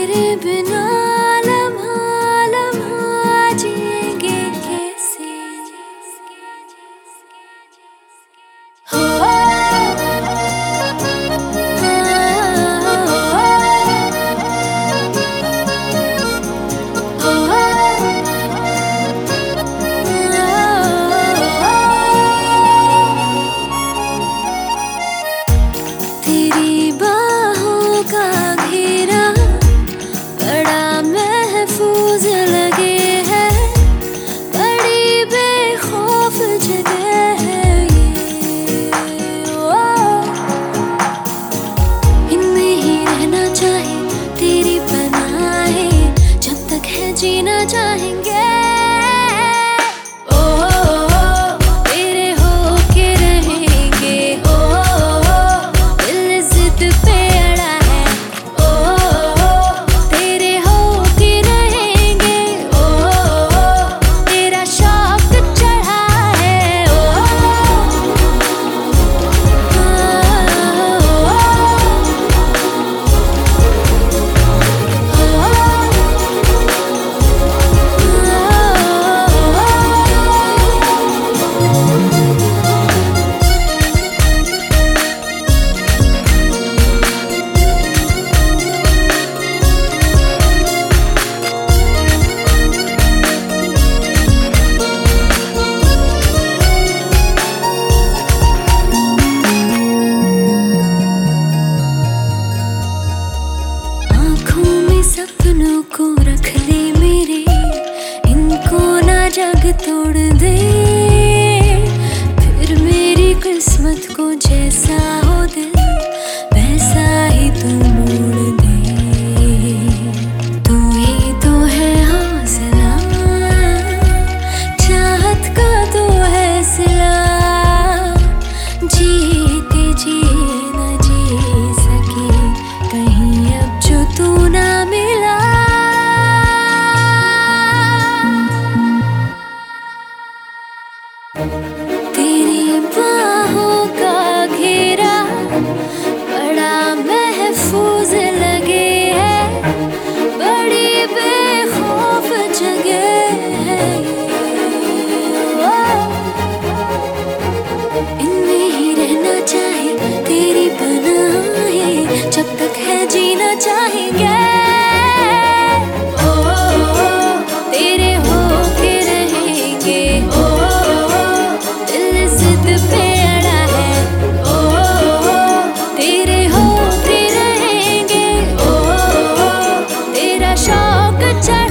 तेरे बिना लम्हा लम्हा जिएंगे कैसे। हो तेरी बाहों का घेरा बड़ा महफूज लगे है, बड़ी बेखौफ जगह है ये। इनमें ही रहना चाहे तेरी पनाहे, जब तक है जीना चाहेंगे। सपनों को रख ले मेरे, इनको ना जग तोड़ दे, फिर मेरी किस्मत